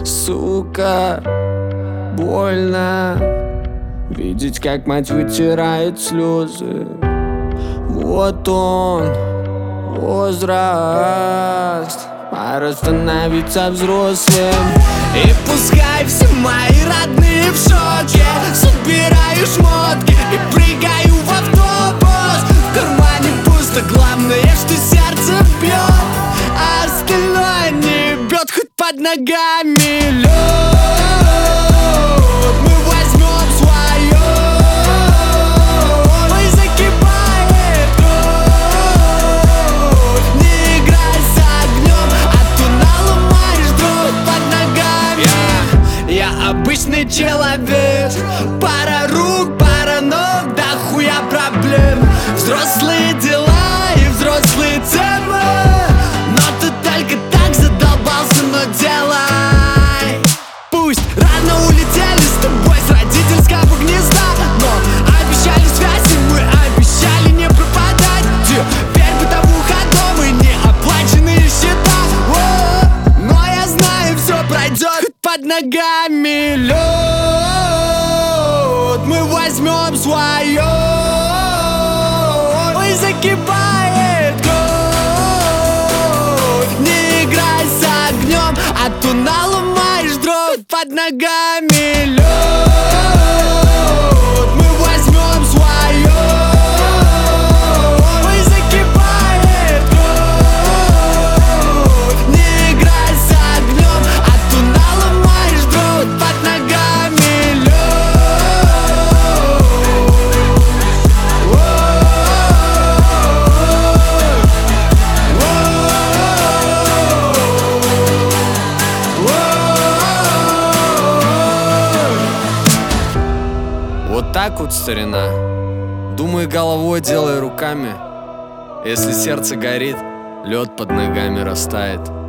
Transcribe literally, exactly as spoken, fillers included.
Сука, больно видеть, как мать вытирает слезы. Вот он, возраст, пора становиться взрослым. И пускай все мои родные в шоке, собираю шмотки и прыгаю в автобус. В кармане пусто, главное, что сердце бьет, а остальное не бьет, хоть под ногами лед. Мы возьмем свое, ой, закипает кровь. Не играй с огнем, а то наломаешь дров под ногами. Я, я обычный человек, пара рук, пара ног, да хуя проблем. Взрослые дела и взрослые темы, но ты только так задолбался, но делай. Пусть рано улетели с тобой с родительского гнезда, но обещали связь, и мы обещали не пропадать. Теперь бытовуха дома и неоплаченные счета. О, но я знаю, все пройдет, хоть под ногами лед. Мы возьмем свое, ой, закипает кровь. Не играй с огнем, а то наломаешь дров под ногами лед. Мы возьмем свое, ой, закипает кровь. Не играй с огнем, а то наломаешь дров под ногами лед. Вот так вот, старина. Думай головой, делай руками. Если сердце горит, лед под ногами растает.